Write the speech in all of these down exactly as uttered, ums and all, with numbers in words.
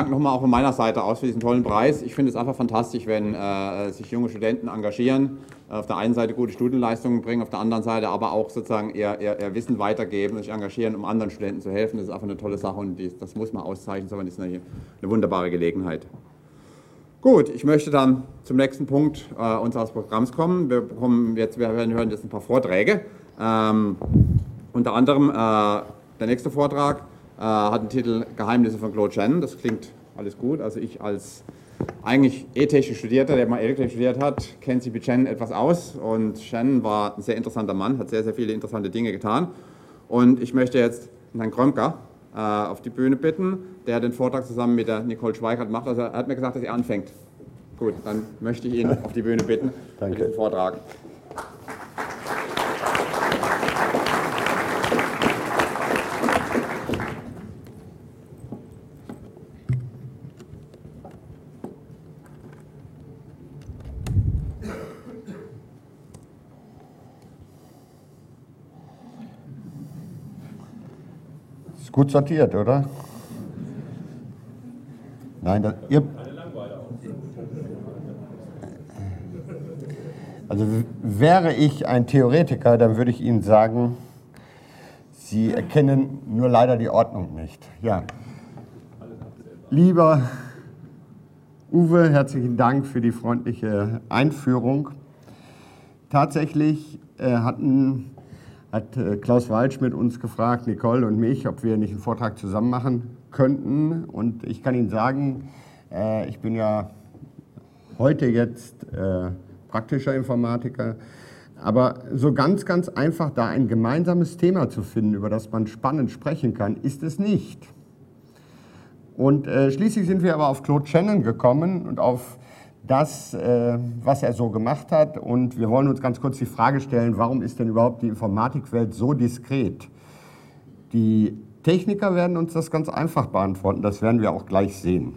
Nochmal auch von meiner Seite aus für diesen tollen Preis. Ich finde es einfach fantastisch, wenn äh, sich junge Studenten engagieren, auf der einen Seite gute Studienleistungen bringen, auf der anderen Seite aber auch sozusagen ihr, ihr, ihr Wissen weitergeben und sich engagieren, um anderen Studenten zu helfen. Das ist einfach eine tolle Sache und die, das muss man auszeichnen, sondern ist eine, eine wunderbare Gelegenheit. Gut, ich möchte dann zum nächsten Punkt äh, unseres Programms kommen. Wir, bekommen jetzt, wir werden hören jetzt ein paar Vorträge. Ähm, unter anderem äh, der nächste Vortrag äh, hat den Titel Geheimnisse von Claude Shannon. Das klingt alles gut. Also ich als eigentlich E-Technik Studierter, der mal Elektrik studiert hat, kennt sich mit Shannon etwas aus. Und Shannon war ein sehr interessanter Mann, hat sehr, sehr viele interessante Dinge getan. Und ich möchte jetzt Herrn Krömker äh, auf die Bühne bitten, der den Vortrag zusammen mit der Nicole Schweikart macht. Also er hat mir gesagt, dass er anfängt. Gut, dann möchte ich ihn auf die Bühne bitten für diesen Vortrag. Gut sortiert, oder? Nein, das, ihr, also wäre ich ein Theoretiker, dann würde ich Ihnen sagen, Sie erkennen nur leider die Ordnung nicht. Ja. Lieber Uwe, herzlichen Dank für die freundliche Einführung. Tatsächlich äh, hatten hat Klaus Walsch mit uns gefragt, Nicole und mich, ob wir nicht einen Vortrag zusammen machen könnten. Und ich kann Ihnen sagen, äh, ich bin ja heute jetzt äh, praktischer Informatiker, aber so ganz, ganz einfach da ein gemeinsames Thema zu finden, über das man spannend sprechen kann, ist es nicht. Und äh, schließlich sind wir aber auf Claude Shannon gekommen und auf das, äh, was er so gemacht hat. Und wir wollen uns ganz kurz die Frage stellen, warum ist denn überhaupt die Informatikwelt so diskret? Die Techniker werden uns das ganz einfach beantworten, das werden wir auch gleich sehen.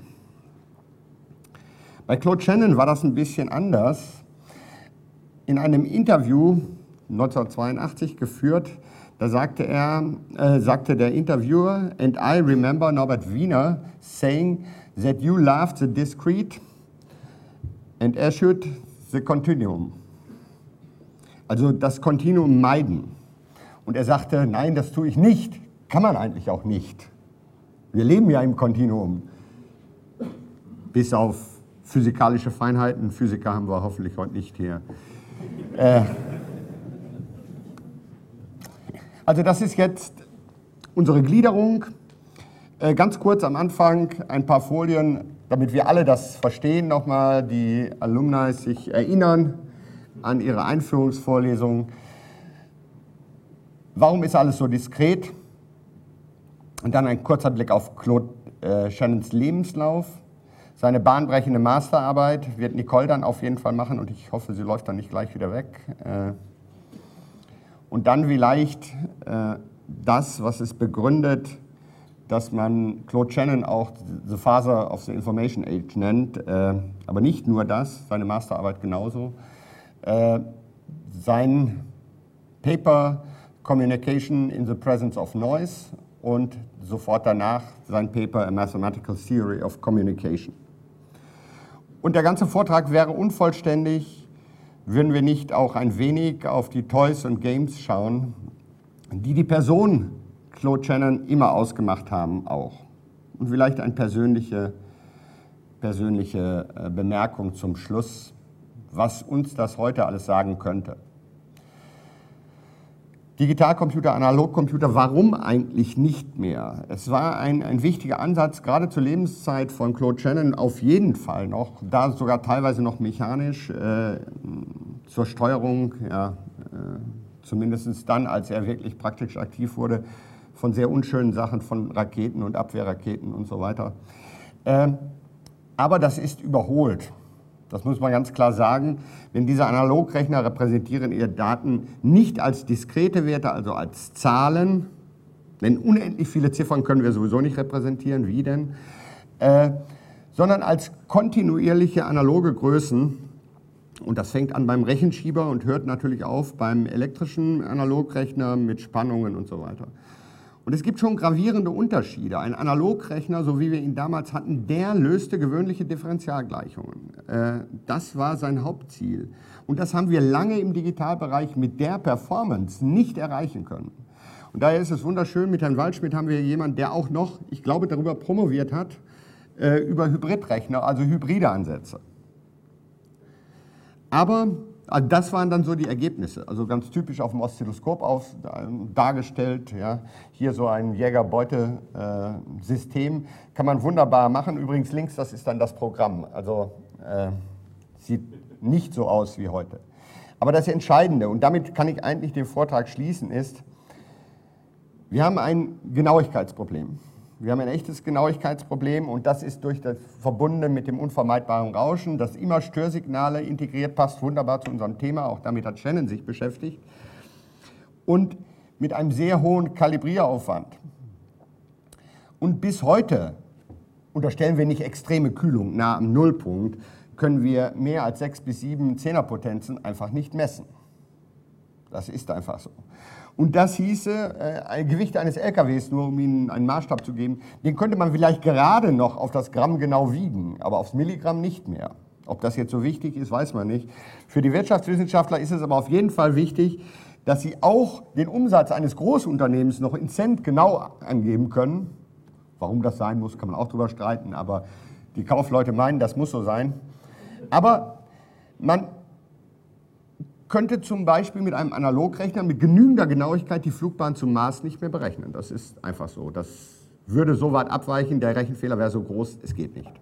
Bei Claude Shannon war das ein bisschen anders. In einem Interview neunzehnhundertzweiundachtzig geführt, da sagte, er, äh, sagte der Interviewer, and I remember Norbert Wiener saying that you loved the discrete and eschewed the continuum. Also das Kontinuum meiden. Und er sagte, nein, das tue ich nicht. Kann man eigentlich auch nicht. Wir leben ja im Kontinuum. Bis auf physikalische Feinheiten. Physiker haben wir hoffentlich heute nicht hier. Äh, also das ist jetzt unsere Gliederung. Äh, ganz kurz am Anfang ein paar Folien, damit wir alle das verstehen, nochmal die Alumni sich erinnern an ihre Einführungsvorlesung. Warum ist alles so diskret? Und dann ein kurzer Blick auf Claude äh, Shannons Lebenslauf. Seine bahnbrechende Masterarbeit wird Nicole dann auf jeden Fall machen und ich hoffe, sie läuft dann nicht gleich wieder weg. Äh, und dann vielleicht äh, das, was es begründet, dass man Claude Shannon auch the Father of the Information Age nennt, äh, aber nicht nur das, seine Masterarbeit genauso. Äh, sein Paper Communication in the Presence of Noise und sofort danach sein Paper A Mathematical Theory of Communication. Und der ganze Vortrag wäre unvollständig, würden wir nicht auch ein wenig auf die Toys und Games schauen, die die Person Claude Shannon immer ausgemacht haben auch. Und vielleicht eine persönliche, persönliche Bemerkung zum Schluss, was uns das heute alles sagen könnte. Digitalcomputer, Analogcomputer, warum eigentlich nicht mehr? Es war ein, ein wichtiger Ansatz, gerade zur Lebenszeit von Claude Shannon auf jeden Fall noch, da sogar teilweise noch mechanisch, äh, zur Steuerung, ja, äh, zumindest dann, als er wirklich praktisch aktiv wurde, von sehr unschönen Sachen, von Raketen und Abwehrraketen und so weiter. Äh, aber das ist überholt. Das muss man ganz klar sagen, denn diese Analogrechner repräsentieren ihre Daten nicht als diskrete Werte, also als Zahlen, denn unendlich viele Ziffern können wir sowieso nicht repräsentieren, wie denn, äh, sondern als kontinuierliche analoge Größen. Und das fängt an beim Rechenschieber und hört natürlich auf beim elektrischen Analogrechner mit Spannungen und so weiter. Und es gibt schon gravierende Unterschiede. Ein Analogrechner, so wie wir ihn damals hatten, der löste gewöhnliche Differentialgleichungen. Das war sein Hauptziel. Und das haben wir lange im Digitalbereich mit der Performance nicht erreichen können. Und daher ist es wunderschön, mit Herrn Waldschmidt haben wir jemanden, der auch noch, ich glaube, darüber promoviert hat, über Hybridrechner, also hybride Ansätze. Aber also das waren dann so die Ergebnisse, also ganz typisch auf dem Oszilloskop auf, dargestellt. Ja. Hier so ein Jäger-Beute-System, kann man wunderbar machen. Übrigens links, das ist dann das Programm, also äh, sieht nicht so aus wie heute. Aber das Entscheidende, und damit kann ich eigentlich den Vortrag schließen, ist, wir haben ein Genauigkeitsproblem. Wir haben ein echtes Genauigkeitsproblem und das ist durch das verbunden mit dem unvermeidbaren Rauschen, das immer Störsignale integriert, passt wunderbar zu unserem Thema, auch damit hat Shannon sich beschäftigt, und mit einem sehr hohen Kalibrieraufwand. Und bis heute, unterstellen wir nicht extreme Kühlung nah am Nullpunkt, können wir mehr als sechs bis sieben Zehnerpotenzen einfach nicht messen. Das ist einfach so. Und das hieße, äh, ein Gewicht eines L K Ws, nur um Ihnen einen Maßstab zu geben, den könnte man vielleicht gerade noch auf das Gramm genau wiegen, aber aufs Milligramm nicht mehr. Ob das jetzt so wichtig ist, weiß man nicht. Für die Wirtschaftswissenschaftler ist es aber auf jeden Fall wichtig, dass sie auch den Umsatz eines Großunternehmens noch in Cent genau angeben können. Warum das sein muss, kann man auch drüber streiten, aber die Kaufleute meinen, das muss so sein. Aber man könnte zum Beispiel mit einem Analogrechner mit genügender Genauigkeit die Flugbahn zum Mars nicht mehr berechnen. Das ist einfach so. Das würde so weit abweichen, der Rechenfehler wäre so groß, es geht nicht.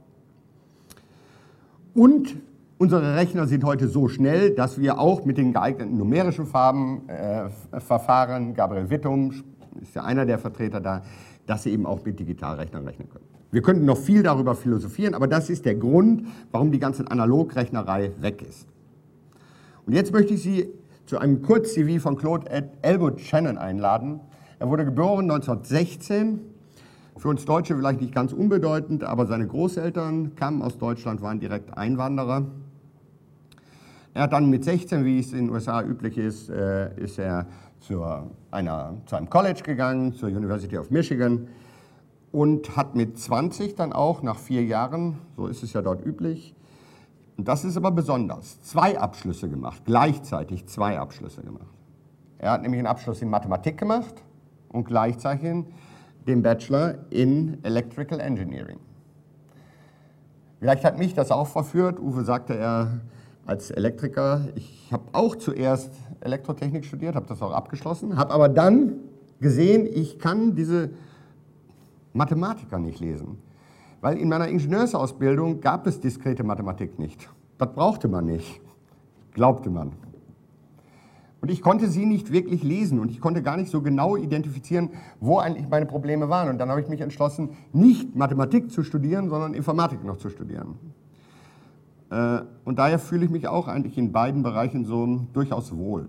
Und unsere Rechner sind heute so schnell, dass wir auch mit den geeigneten numerischen Farben äh, Verfahren, Gabriel Wittum ist ja einer der Vertreter da, dass sie eben auch mit Digitalrechnern rechnen können. Wir könnten noch viel darüber philosophieren, aber das ist der Grund, warum die ganze Analogrechnerei weg ist. Und jetzt möchte ich Sie zu einem Kurz-C V von Claude Elwood Shannon einladen. Er wurde geboren neunzehnhundertsechzehn, für uns Deutsche vielleicht nicht ganz unbedeutend, aber seine Großeltern kamen aus Deutschland, waren direkt Einwanderer. Er hat dann mit sechzehn, wie es in den U S A üblich ist, äh, ist er zu, einer, zu einem College gegangen, zur University of Michigan, und hat mit zwanzig dann auch, nach vier Jahren, so ist es ja dort üblich, und das ist aber besonders, zwei Abschlüsse gemacht, gleichzeitig zwei Abschlüsse gemacht. Er hat nämlich einen Abschluss in Mathematik gemacht und gleichzeitig den Bachelor in Electrical Engineering. Vielleicht hat mich das auch verführt. Uwe sagte, er als Elektriker, ich habe auch zuerst Elektrotechnik studiert, habe das auch abgeschlossen, habe aber dann gesehen, ich kann diese Mathematiker nicht lesen. Weil in meiner Ingenieursausbildung gab es diskrete Mathematik nicht. Das brauchte man nicht, glaubte man. Und ich konnte sie nicht wirklich lesen und ich konnte gar nicht so genau identifizieren, wo eigentlich meine Probleme waren. Und dann habe ich mich entschlossen, nicht Mathematik zu studieren, sondern Informatik noch zu studieren. Und daher fühle ich mich auch eigentlich in beiden Bereichen so durchaus wohl.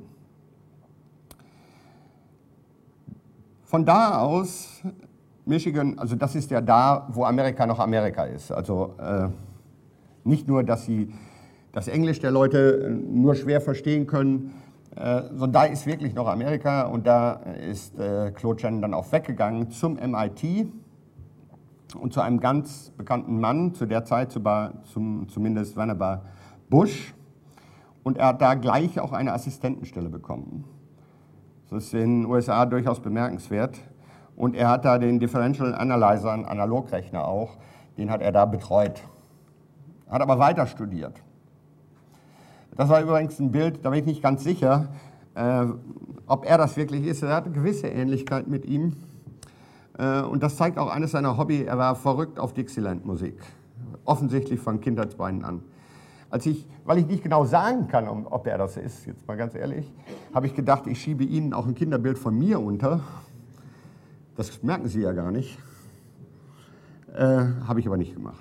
Von da aus, Michigan, also das ist ja da, wo Amerika noch Amerika ist. Also äh, nicht nur, dass sie das Englisch der Leute nur schwer verstehen können, äh, sondern da ist wirklich noch Amerika und da ist äh, Claude Shannon dann auch weggegangen zum M I T und zu einem ganz bekannten Mann, zu der Zeit zu, zum, zumindest Vannevar Bush, und er hat da gleich auch eine Assistentenstelle bekommen. Das ist in den U S A durchaus bemerkenswert. Und er hat da den Differential Analyzer, einen Analogrechner auch, den hat er da betreut. Hat aber weiter studiert. Das war übrigens ein Bild, da bin ich nicht ganz sicher, äh, ob er das wirklich ist. Er hat eine gewisse Ähnlichkeit mit ihm. Äh, und das zeigt auch eines seiner Hobbys. Er war verrückt auf Dixieland-Musik. Offensichtlich von Kindheitsbeinen an. Als ich, weil ich nicht genau sagen kann, ob er das ist, jetzt mal ganz ehrlich, habe ich gedacht, ich schiebe Ihnen auch ein Kinderbild von mir unter. Das merken Sie ja gar nicht. Äh, habe ich aber nicht gemacht.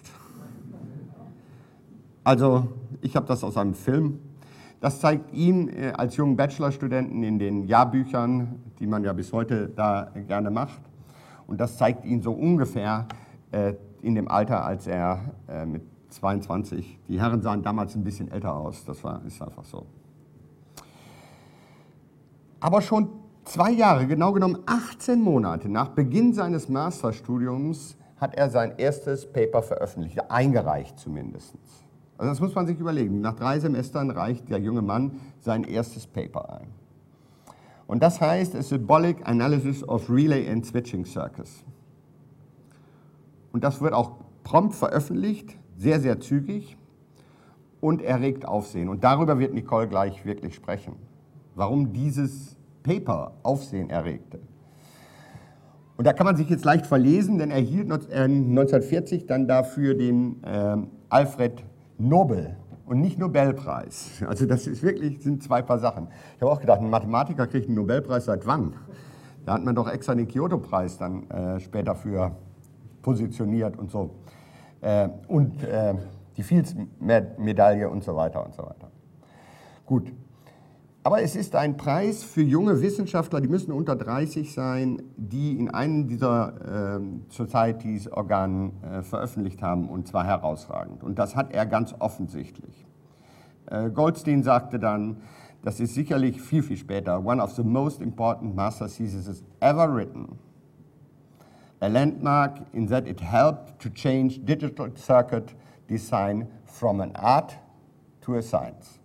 Also, ich habe das aus einem Film. Das zeigt ihn äh, als jungen Bachelorstudenten in den Jahrbüchern, die man ja bis heute da gerne macht. Und das zeigt ihn so ungefähr äh, in dem Alter, als er äh, mit zweiundzwanzig, die Herren sahen damals ein bisschen älter aus, das war, ist einfach so. Aber schon Zwei Jahre, genau genommen achtzehn Monate nach Beginn seines Masterstudiums hat er sein erstes Paper veröffentlicht, eingereicht zumindest. Also das muss man sich überlegen. Nach drei Semestern reicht der junge Mann sein erstes Paper ein. Und das heißt A Symbolic Analysis of Relay and Switching Circuits. Und das wird auch prompt veröffentlicht, sehr, sehr zügig und erregt Aufsehen. Und darüber wird Nicole gleich wirklich sprechen, warum dieses Paper Aufsehen erregte. Und da kann man sich jetzt leicht verlesen, denn er erhielt neunzehnhundertvierzig dann dafür den äh, Alfred Nobel und nicht Nobelpreis. Also das ist wirklich, sind zwei Paar Sachen. Ich habe auch gedacht, ein Mathematiker kriegt einen Nobelpreis seit wann? Da hat man doch extra den Kyoto-Preis dann äh, später für positioniert und so. Äh, und äh, die Fields-Medaille und so weiter und so weiter. Gut. Aber es ist ein Preis für junge Wissenschaftler, die müssen unter dreißig sein, die in einem dieser äh, Societies-Organen äh, veröffentlicht haben, und zwar herausragend. Und das hat er ganz offensichtlich. Äh, Goldstein sagte dann, das ist sicherlich viel, viel später, one of the most important master theses ever written. A landmark in that it helped to change digital circuit design from an art to a science.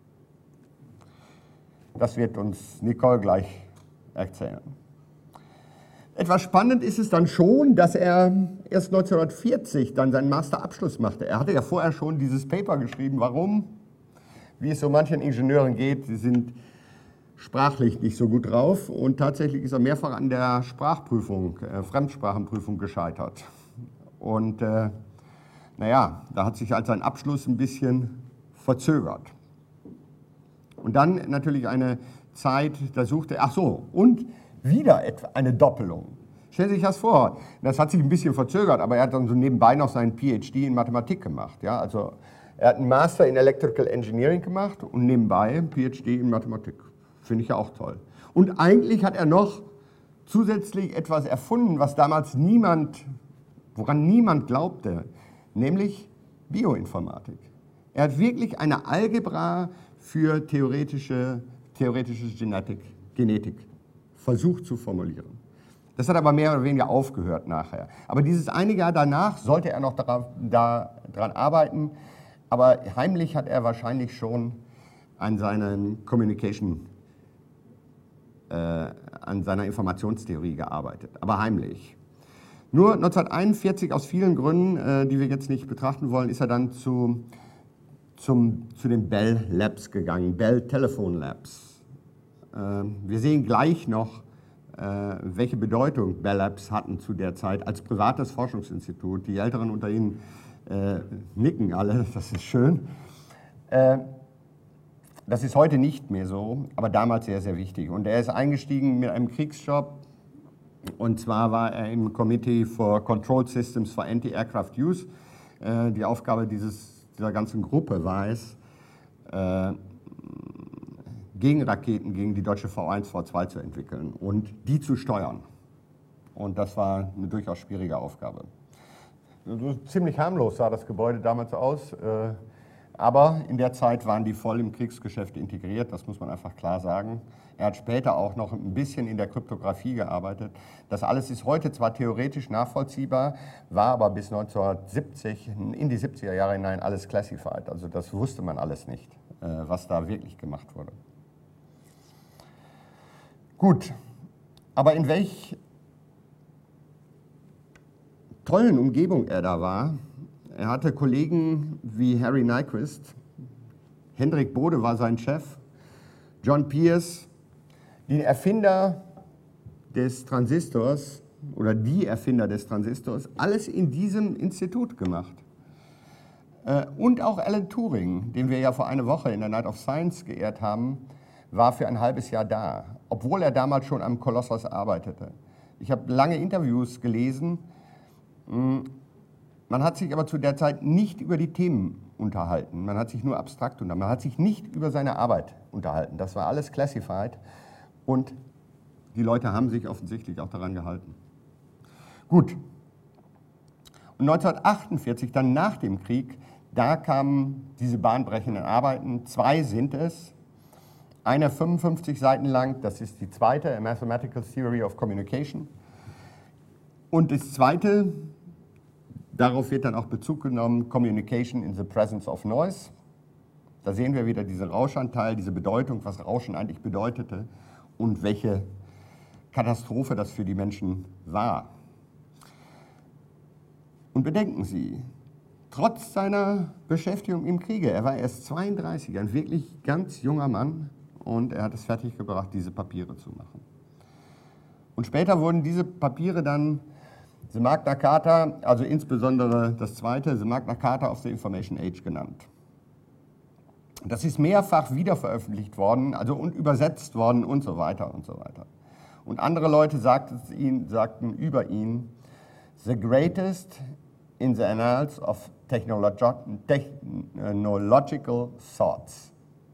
Das wird uns Nicole gleich erzählen. Etwas spannend ist es dann schon, dass er erst neunzehnhundertvierzig dann seinen Masterabschluss machte. Er hatte ja vorher schon dieses Paper geschrieben. Warum? Wie es so manchen Ingenieuren geht, sie sind sprachlich nicht so gut drauf. Und tatsächlich ist er mehrfach an der Sprachprüfung, äh, Fremdsprachenprüfung gescheitert. Und äh, naja, da hat sich halt sein Abschluss ein bisschen verzögert. Und dann natürlich eine Zeit, da suchte er, ach so, und wieder eine Doppelung. Stellen Sie sich das vor, das hat sich ein bisschen verzögert, aber er hat dann so nebenbei noch seinen PhD in Mathematik gemacht. Ja? Also er hat einen Master in Electrical Engineering gemacht und nebenbei einen PhD in Mathematik. Finde ich ja auch toll. Und eigentlich hat er noch zusätzlich etwas erfunden, was damals niemand, woran niemand glaubte, nämlich Bioinformatik. Er hat wirklich eine Algebra für theoretische, theoretische Genetik, Genetik versucht zu formulieren. Das hat aber mehr oder weniger aufgehört nachher. Aber dieses eine Jahr danach sollte er noch daran, daran arbeiten, aber heimlich hat er wahrscheinlich schon an seinen Communication, äh, an seiner Informationstheorie gearbeitet, aber heimlich. Nur neunzehnhunderteinundvierzig, aus vielen Gründen, äh, die wir jetzt nicht betrachten wollen, ist er dann zu Zum, zu den Bell Labs gegangen, Bell Telephone Labs. Äh, wir sehen gleich noch, äh, welche Bedeutung Bell Labs hatten zu der Zeit als privates Forschungsinstitut. Die Älteren unter Ihnen äh, nicken alle, das ist schön. Äh, das ist heute nicht mehr so, aber damals sehr, sehr wichtig. Und er ist eingestiegen mit einem Kriegsjob, und zwar war er im Committee for Control Systems for Anti-Aircraft Use. Äh, die Aufgabe dieses dieser ganzen Gruppe war es, äh, Gegenraketen gegen die deutsche V eins, V zwei zu entwickeln und die zu steuern. Und das war eine durchaus schwierige Aufgabe. Also ziemlich harmlos sah das Gebäude damals aus, äh, aber in der Zeit waren die voll im Kriegsgeschäft integriert, das muss man einfach klar sagen. Er hat später auch noch ein bisschen in der Kryptographie gearbeitet. Das alles ist heute zwar theoretisch nachvollziehbar, war aber bis neunzehnhundertsiebzig, in die siebziger Jahre hinein alles classified. Also das wusste man alles nicht, was da wirklich gemacht wurde. Gut, aber in welch tollen Umgebung er da war. Er hatte Kollegen wie Harry Nyquist, Hendrik Bode war sein Chef, John Pierce, die Erfinder des Transistors oder die Erfinder des Transistors, alles in diesem Institut gemacht. Und auch Alan Turing, den wir ja vor einer Woche in der Night of Science geehrt haben, war für ein halbes Jahr da, obwohl er damals schon am Kolossos arbeitete. Ich habe lange Interviews gelesen. Man hat sich aber zu der Zeit nicht über die Themen unterhalten. Man hat sich nur abstrakt unterhalten. Man hat sich nicht über seine Arbeit unterhalten. Das war alles classified. Und die Leute haben sich offensichtlich auch daran gehalten. Gut. Und neunzehnhundertachtundvierzig, dann nach dem Krieg, da kamen diese bahnbrechenden Arbeiten. Zwei sind es. Eine fünfundfünfzig Seiten lang, das ist die zweite, A Mathematical Theory of Communication. Und das zweite, darauf wird dann auch Bezug genommen, Communication in the Presence of Noise. Da sehen wir wieder diesen Rauschanteil, diese Bedeutung, was Rauschen eigentlich bedeutete und welche Katastrophe das für die Menschen war. Und bedenken Sie, trotz seiner Beschäftigung im Kriege, er war erst zweiunddreißig, ein wirklich ganz junger Mann, und er hat es fertiggebracht, diese Papiere zu machen. Und später wurden diese Papiere dann The Magna Carta, also insbesondere das zweite, The Magna Carta of the Information Age genannt. Das ist mehrfach wiederveröffentlicht worden, also und übersetzt worden und so weiter und so weiter. Und andere Leute sagten, ihn, sagten über ihn, the greatest in the annals of technological thoughts.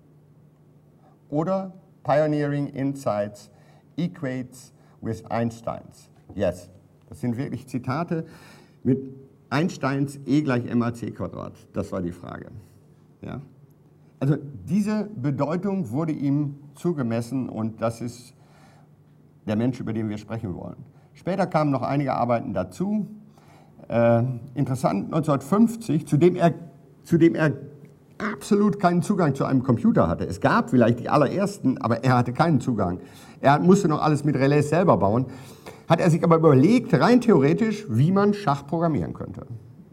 Oder pioneering insights equates with Einsteins. Yes, das sind wirklich Zitate mit Einsteins E gleich mAc Quadrat. Das war die Frage. Ja? Also diese Bedeutung wurde ihm zugemessen und das ist der Mensch, über den wir sprechen wollen. Später kamen noch einige Arbeiten dazu. Äh, interessant, neunzehnhundertfünfzig, zu dem, er, zu dem er absolut keinen Zugang zu einem Computer hatte. Es gab vielleicht die allerersten, aber er hatte keinen Zugang. Er musste noch alles mit Relais selber bauen. Hat er sich aber überlegt, rein theoretisch, wie man Schach programmieren könnte.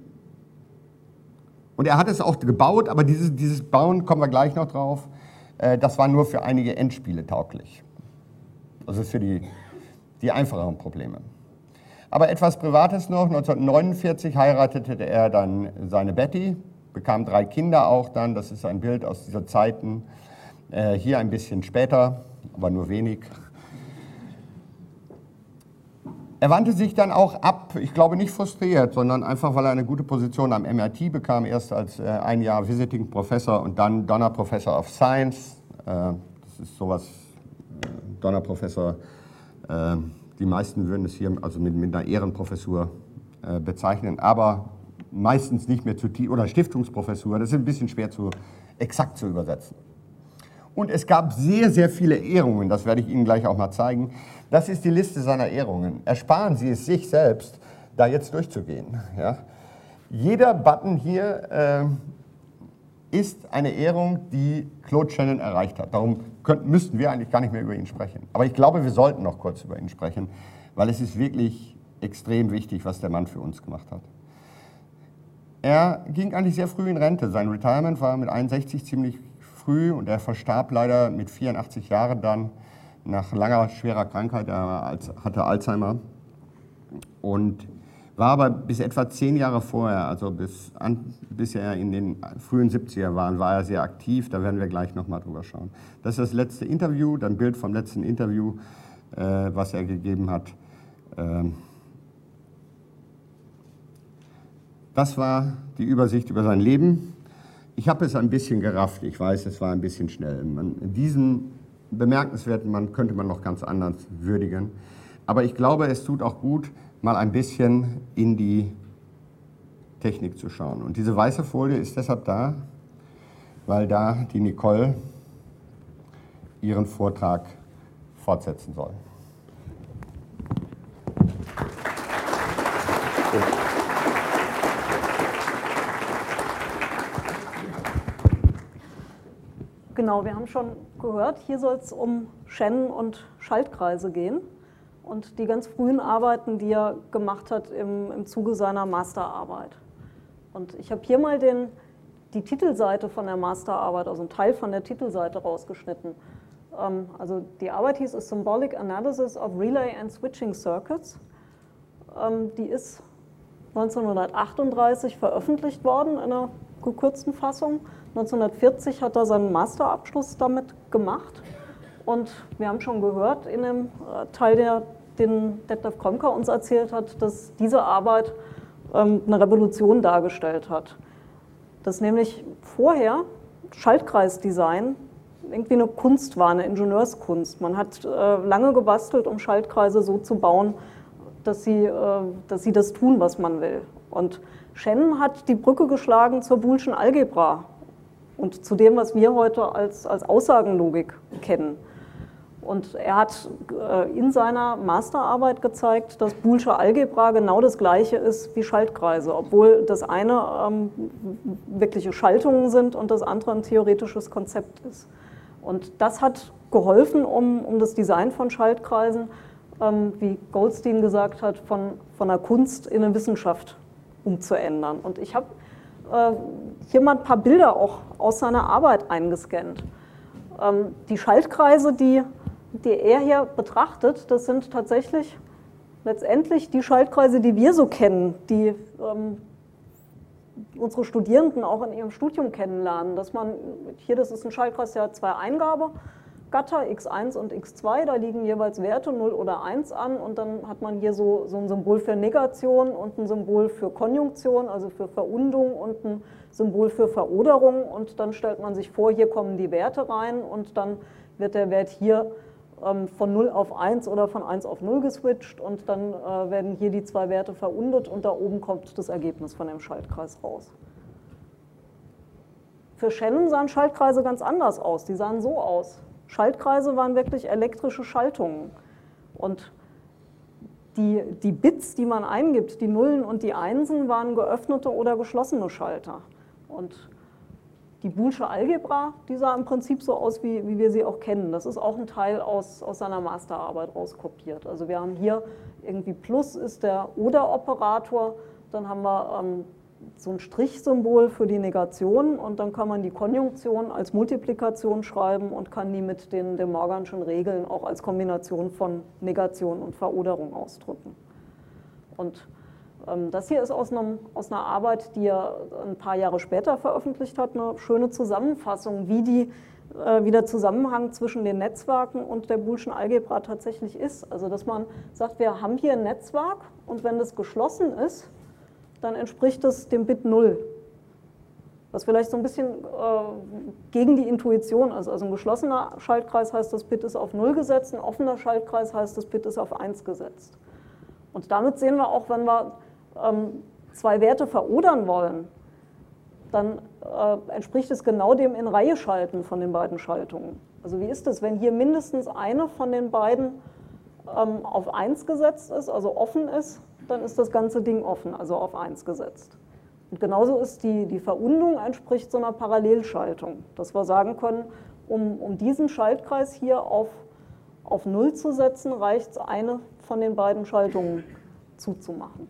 Und er hat es auch gebaut, aber dieses, dieses Bauen, kommen wir gleich noch drauf, äh, das war nur für einige Endspiele tauglich. Also für die, die einfacheren Probleme. Aber etwas Privates noch, neunzehnhundertneunundvierzig heiratete er dann seine Betty, bekam drei Kinder auch dann, das ist ein Bild aus dieser Zeiten, äh, hier ein bisschen später, aber nur wenig. Er wandte sich dann auch ab, ich glaube nicht frustriert, sondern einfach, weil er eine gute Position am M I T bekam, erst als äh, ein Jahr Visiting Professor und dann Donner Professor of Science. Äh, das ist sowas, äh, Donner Professor, äh, die meisten würden es hier also mit, mit einer Ehrenprofessur äh, bezeichnen, aber meistens nicht mehr zu, oder Stiftungsprofessur, das ist ein bisschen schwer zu, exakt zu übersetzen. Und es gab sehr, sehr viele Ehrungen, das werde ich Ihnen gleich auch mal zeigen. Das ist die Liste seiner Ehrungen. Ersparen Sie es sich selbst, da jetzt durchzugehen. Ja? Jeder Button hier äh, ist eine Ehrung, die Claude Shannon erreicht hat. Darum könnten, müssten wir eigentlich gar nicht mehr über ihn sprechen. Aber ich glaube, wir sollten noch kurz über ihn sprechen, weil es ist wirklich extrem wichtig, was der Mann für uns gemacht hat. Er ging eigentlich sehr früh in Rente. Sein Retirement war mit einundsechzig ziemlich früh und er verstarb leider mit vierundachtzig Jahren dann nach langer, schwerer Krankheit. Er hatte Alzheimer und war aber bis etwa zehn Jahre vorher, also bis, an, bis er in den frühen siebziger war, war er sehr aktiv. Da werden wir gleich nochmal drüber schauen. Das ist das letzte Interview, dann Bild vom letzten Interview, äh, was er gegeben hat. Ähm, Das war die Übersicht über sein Leben. Ich habe es ein bisschen gerafft, ich weiß, es war ein bisschen schnell. Man, diesen bemerkenswerten Mann könnte man noch ganz anders würdigen. Aber ich glaube, es tut auch gut, mal ein bisschen in die Technik zu schauen. Und diese weiße Folie ist deshalb da, weil da die Nicole ihren Vortrag fortsetzen soll. Genau, wir haben schon gehört, hier soll es um Shannon und Schaltkreise gehen und die ganz frühen Arbeiten, die er gemacht hat im, im Zuge seiner Masterarbeit. Und ich habe hier mal den, die Titelseite von der Masterarbeit, also einen Teil von der Titelseite rausgeschnitten. Ähm, also die Arbeit hieß A Symbolic Analysis of Relay and Switching Circuits. Ähm, die ist neunzehnhundertachtunddreißig veröffentlicht worden in einer gekürzten Fassung. neunzehnhundertvierzig hat er seinen Masterabschluss damit gemacht und wir haben schon gehört in dem Teil, der, den Detlef Krömker uns erzählt hat, dass diese Arbeit ähm, eine Revolution dargestellt hat. Dass nämlich vorher Schaltkreisdesign irgendwie eine Kunst war, eine Ingenieurskunst. Man hat äh, lange gebastelt, um Schaltkreise so zu bauen, dass sie, äh, dass sie das tun, was man will. Und Shannon hat die Brücke geschlagen zur Boolschen Algebra. und zu dem, was wir heute als, als Aussagenlogik kennen. Und er hat äh, in seiner Masterarbeit gezeigt, dass Boolesche Algebra genau das Gleiche ist wie Schaltkreise, obwohl das eine ähm, wirkliche Schaltungen sind und das andere ein theoretisches Konzept ist. Und das hat geholfen, um, um das Design von Schaltkreisen, ähm, wie Goldstein gesagt hat, von, von der Kunst in eine Wissenschaft umzuändern. Und ich habe äh, hier mal ein paar Bilder auch aus seiner Arbeit eingescannt. Ähm, die Schaltkreise, die die er hier betrachtet, das sind tatsächlich letztendlich die Schaltkreise, die wir so kennen, die ähm, unsere Studierenden auch in ihrem Studium kennenlernen. Dass man, hier, das ist ein Schaltkreis, der hat zwei Eingabegatter, x eins und x zwei, da liegen jeweils Werte null oder eins an und dann hat man hier so, so ein Symbol für Negation und ein Symbol für Konjunktion, also für Verundung und ein Symbol für Veroderung und dann stellt man sich vor, hier kommen die Werte rein und dann wird der Wert hier von null auf eins oder von eins auf null geswitcht und dann äh, werden hier die zwei Werte verundet und da oben kommt das Ergebnis von dem Schaltkreis raus. Für Shannon sahen Schaltkreise ganz anders aus, die sahen so aus. Schaltkreise waren wirklich elektrische Schaltungen und die, die Bits, die man eingibt, die Nullen und die Einsen, waren geöffnete oder geschlossene Schalter. Und die Boolesche Algebra, die sah im Prinzip so aus, wie, wie wir sie auch kennen. Das ist auch ein Teil aus, aus seiner Masterarbeit rauskopiert. Also wir haben hier irgendwie Plus ist der Oder-Operator, dann haben wir ähm, so ein Strichsymbol für die Negation und dann kann man die Konjunktion als Multiplikation schreiben und kann die mit den De Morganschen Regeln auch als Kombination von Negation und Veroderung ausdrücken. Und das hier ist aus, einem, aus einer Arbeit, die er ein paar Jahre später veröffentlicht hat, eine schöne Zusammenfassung, wie, die, wie der Zusammenhang zwischen den Netzwerken und der Boolschen Algebra tatsächlich ist. Also dass man sagt, wir haben hier ein Netzwerk und wenn das geschlossen ist, dann entspricht es dem Bit null. Was vielleicht so ein bisschen äh, gegen die Intuition ist. Also ein geschlossener Schaltkreis heißt, das Bit ist auf null gesetzt, ein offener Schaltkreis heißt, das Bit ist auf eins gesetzt. Und damit sehen wir auch, wenn wir ähm, zwei Werte verodern wollen, dann äh, entspricht es genau dem in Reihe schalten von den beiden Schaltungen. Also wie ist es, wenn hier mindestens eine von den beiden ähm, auf eins gesetzt ist, also offen ist, dann ist das ganze Ding offen, also auf eins gesetzt. Und genauso ist die, die Verundung entspricht so einer Parallelschaltung, dass wir sagen können, um, um diesen Schaltkreis hier auf, auf null zu setzen, reicht es, eine von den beiden Schaltungen zuzumachen.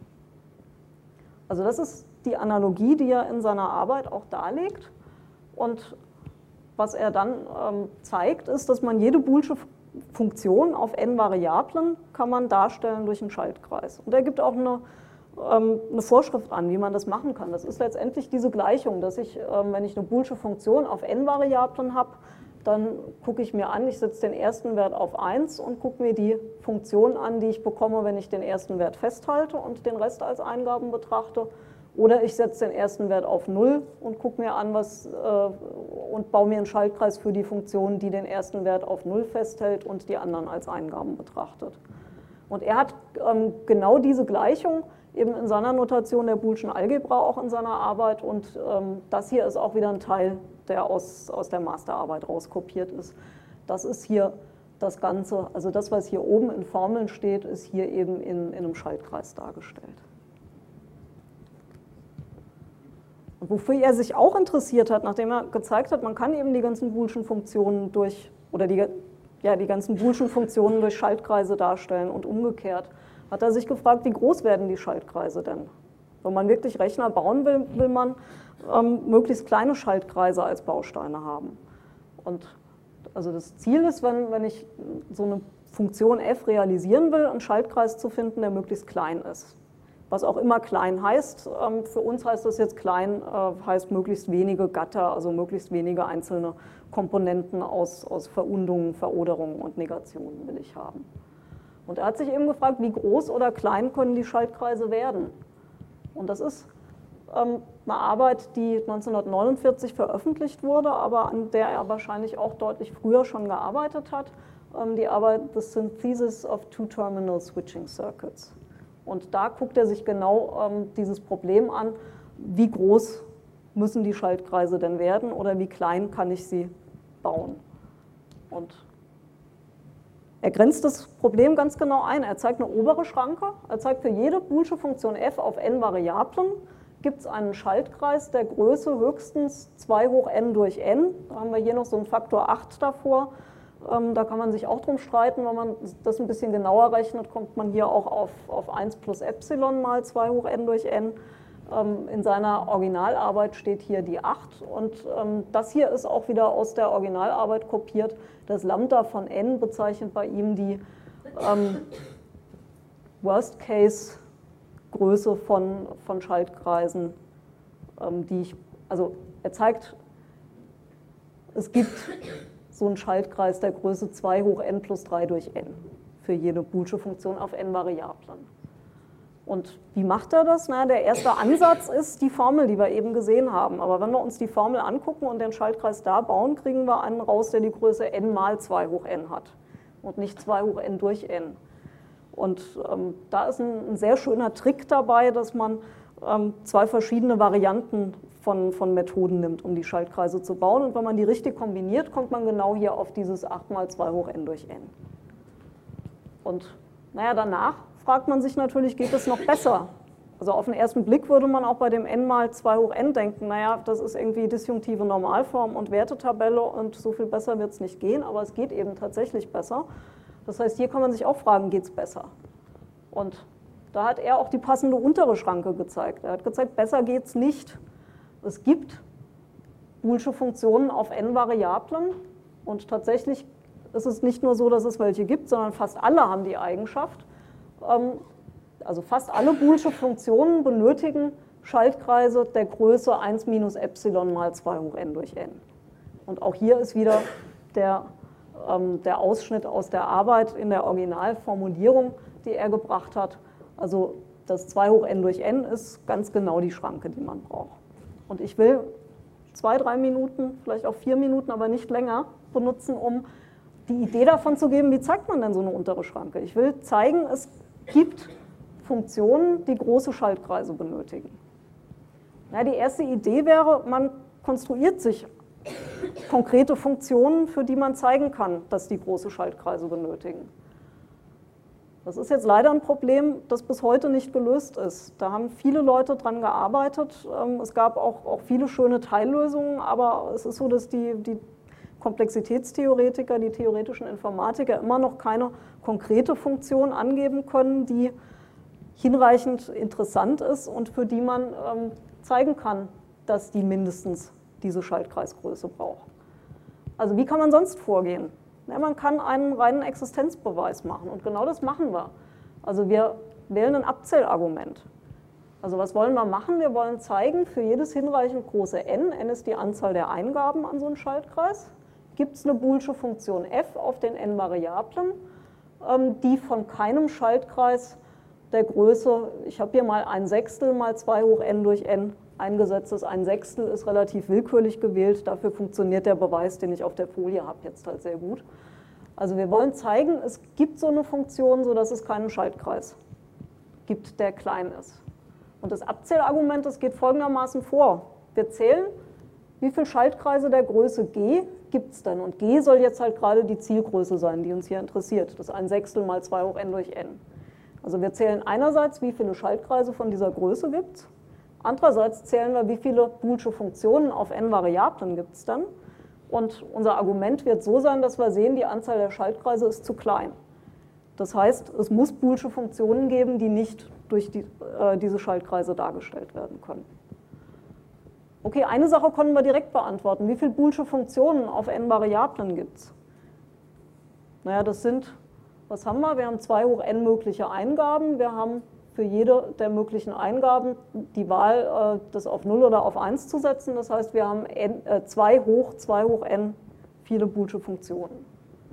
Also das ist die Analogie, die er in seiner Arbeit auch darlegt. Und was er dann ähm, zeigt, ist, dass man jede Boolesche Funktion auf n Variablen kann man darstellen durch einen Schaltkreis. Und er gibt auch eine, ähm, eine Vorschrift an, wie man das machen kann. Das ist letztendlich diese Gleichung, dass ich, ähm, wenn ich eine Boolesche Funktion auf n Variablen habe, dann gucke ich mir an, ich setze den ersten Wert auf eins und gucke mir die Funktion an, die ich bekomme, wenn ich den ersten Wert festhalte und den Rest als Eingaben betrachte. Oder ich setze den ersten Wert auf null und gucke mir an, was, äh, und baue mir einen Schaltkreis für die Funktion, die den ersten Wert auf null festhält und die anderen als Eingaben betrachtet. Und er hat ähm, genau diese Gleichung eben in seiner Notation der Boolschen Algebra auch in seiner Arbeit und ähm, das hier ist auch wieder ein Teil, der aus, aus der Masterarbeit rauskopiert ist. Das ist hier das Ganze, also das, was hier oben in Formeln steht, ist hier eben in, in einem Schaltkreis dargestellt. Und wofür er sich auch interessiert hat, nachdem er gezeigt hat, man kann eben die ganzen Boolschen Funktionen durch, oder die, ja, die ganzen Boolschen Funktionen durch Schaltkreise darstellen und umgekehrt, hat er sich gefragt, wie groß werden die Schaltkreise denn? Wenn man wirklich Rechner bauen will, will man ähm, möglichst kleine Schaltkreise als Bausteine haben. Und also das Ziel ist, wenn, wenn ich so eine Funktion f realisieren will, einen Schaltkreis zu finden, der möglichst klein ist. Was auch immer klein heißt, ähm, für uns heißt das jetzt klein, äh, heißt möglichst wenige Gatter, also möglichst wenige einzelne Komponenten aus, aus Verundungen, Veroderungen und Negationen will ich haben. Und er hat sich eben gefragt, wie groß oder klein können die Schaltkreise werden? Und das ist ähm, eine Arbeit, die neunzehnhundertneunundvierzig veröffentlicht wurde, aber an der er wahrscheinlich auch deutlich früher schon gearbeitet hat. Ähm, die Arbeit The Synthesis of Two-Terminal Switching Circuits. Und da guckt er sich genau ähm, dieses Problem an, wie groß müssen die Schaltkreise denn werden oder wie klein kann ich sie bauen. Und er grenzt das Problem ganz genau ein. Er zeigt eine obere Schranke. Er zeigt, für jede boolsche Funktion f auf n Variablen gibt es einen Schaltkreis der Größe höchstens zwei hoch n durch n. Da haben wir hier noch so einen Faktor acht davor. Ähm, da kann man sich auch drum streiten. Wenn man das ein bisschen genauer rechnet, kommt man hier auch auf, auf eins plus Epsilon mal zwei hoch n durch n. Ähm, in seiner Originalarbeit steht hier die acht. Und ähm, das hier ist auch wieder aus der Originalarbeit kopiert. Das Lambda von n bezeichnet bei ihm die ähm, Worst-Case-Größe von, von Schaltkreisen, ähm, die ich, also er zeigt, es gibt so einen Schaltkreis der Größe zwei hoch n plus drei durch n für jede boolsche Funktion auf n Variablen. Und wie macht er das? Na, der erste Ansatz ist die Formel, die wir eben gesehen haben. Aber wenn wir uns die Formel angucken und den Schaltkreis da bauen, kriegen wir einen raus, der die Größe n mal zwei hoch n hat und nicht zwei hoch n durch n. Und ähm, da ist ein, ein sehr schöner Trick dabei, dass man ähm, zwei verschiedene Varianten von, von Methoden nimmt, um die Schaltkreise zu bauen. Und wenn man die richtig kombiniert, kommt man genau hier auf dieses acht mal zwei hoch n durch n. Und naja, danach fragt man sich natürlich, geht es noch besser? Also auf den ersten Blick würde man auch bei dem n mal zwei hoch n denken, naja, das ist irgendwie disjunktive Normalform und Wertetabelle und so viel besser wird es nicht gehen, aber es geht eben tatsächlich besser. Das heißt, hier kann man sich auch fragen, geht es besser? Und da hat er auch die passende untere Schranke gezeigt. Er hat gezeigt, besser geht es nicht. Es gibt boolsche Funktionen auf n Variablen und tatsächlich ist es nicht nur so, dass es welche gibt, sondern fast alle haben die Eigenschaft, also fast alle boolsche Funktionen benötigen Schaltkreise der Größe eins minus Epsilon mal zwei hoch n durch n. Und auch hier ist wieder der, ähm, der Ausschnitt aus der Arbeit in der Originalformulierung, die er gebracht hat. Also das zwei hoch n durch n ist ganz genau die Schranke, die man braucht. Und ich will zwei, drei Minuten, vielleicht auch vier Minuten, aber nicht länger benutzen, um die Idee davon zu geben, wie zeigt man denn so eine untere Schranke. Ich will zeigen, es gibt Funktionen, die große Schaltkreise benötigen. Ja, die erste Idee wäre, man konstruiert sich konkrete Funktionen, für die man zeigen kann, dass die große Schaltkreise benötigen. Das ist jetzt leider ein Problem, das bis heute nicht gelöst ist. Da haben viele Leute dran gearbeitet. Es gab auch, auch viele schöne Teillösungen, aber es ist so, dass die, die Komplexitätstheoretiker, die theoretischen Informatiker immer noch keine konkrete Funktion angeben können, die hinreichend interessant ist und für die man ähm, zeigen kann, dass die mindestens diese Schaltkreisgröße braucht. Also wie kann man sonst vorgehen? Ja, man kann einen reinen Existenzbeweis machen und genau das machen wir. Also wir wählen ein Abzählargument. Also was wollen wir machen? Wir wollen zeigen, für jedes hinreichend große n, n ist die Anzahl der Eingaben an so einen Schaltkreis, gibt es eine boolsche Funktion f auf den n Variablen, die von keinem Schaltkreis der Größe, ich habe hier mal ein Sechstel mal zwei hoch n durch n eingesetzt ist. Ein Sechstel ist relativ willkürlich gewählt, dafür funktioniert der Beweis, den ich auf der Folie habe, jetzt halt sehr gut. Also wir wollen zeigen, es gibt so eine Funktion, sodass es keinen Schaltkreis gibt, der klein ist. Und das Abzählargument, das geht folgendermaßen vor. Wir zählen, wie viele Schaltkreise der Größe g gibt es denn? Und g soll jetzt halt gerade die Zielgröße sein, die uns hier interessiert. Das ist ein Sechstel mal zwei hoch n durch n. Also wir zählen einerseits, wie viele Schaltkreise von dieser Größe gibt es. Andererseits zählen wir, wie viele boolsche Funktionen auf n Variablen gibt es dann. Und unser Argument wird so sein, dass wir sehen, die Anzahl der Schaltkreise ist zu klein. Das heißt, es muss boolsche Funktionen geben, die nicht durch die, äh, diese Schaltkreise dargestellt werden können. Okay, eine Sache können wir direkt beantworten. Wie viele boolsche Funktionen auf n Variablen gibt es? Naja, das sind, was haben wir? Wir haben zwei hoch n mögliche Eingaben. Wir haben für jede der möglichen Eingaben die Wahl, das auf null oder auf eins zu setzen. Das heißt, wir haben zwei hoch zwei hoch n viele boolsche Funktionen.